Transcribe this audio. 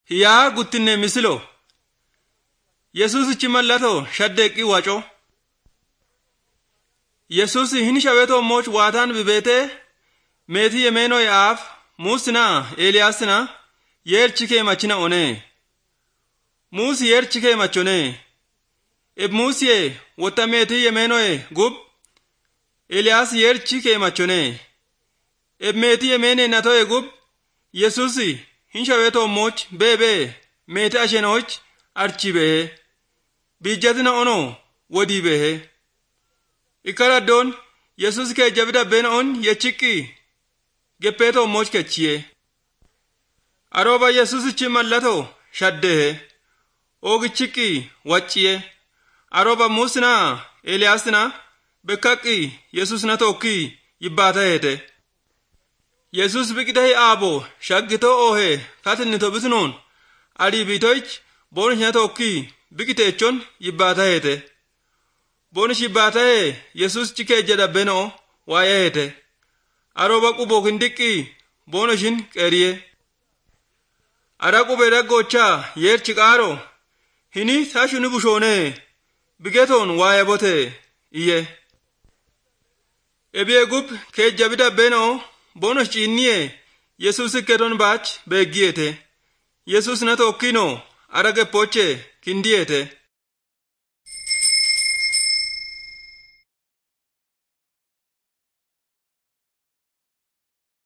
Hiyaa guttinne misilo Yesuusichi mallattoo shaddeeqqii waco Yesuus hin shaweetoo moch waataan bibeetee meetii yemeenoo yaaf muusina Eeliyaasina yeerchikee machina onee muus yeerchikee machonee eb muusiye wotta meetii yemeenoo gub Eeliyaas yeerchikee machonee eb meetii yemeenee natoo gub Yesuus hin shaweetoo moch beebe meetii ashenoch archi behe bijjatina ono wodii behe Ikaraddoon Yesuus kee jabida beenoon yechikki geppeetoo moch kechiye arooba Yesuusichi mallattoo shaddehe oogichikki wacciye arooba muusina Eeliyaasina bekkaqqi Yesuusina tokki yibbaata heete Yesuus biqitahi aabo shaggitoo oohe katinito bitunoon adii biitoych boonishina tokki biqiteechon yibbaata heete boonish yibbaata hee Yesuus chikee jedha benoo waaya heete arooba quboo kindiqqi boonishin qeeriye ara qubee dhaggochaa yeerchi qaaro hini taashuni bushoonee bigetoon waaya bote iye ebiye gub kee jabida benoo boonish ciinniye Yesuus ikketon baach beeggiyete Yesuus na tokkino ara geppoche kindiyeete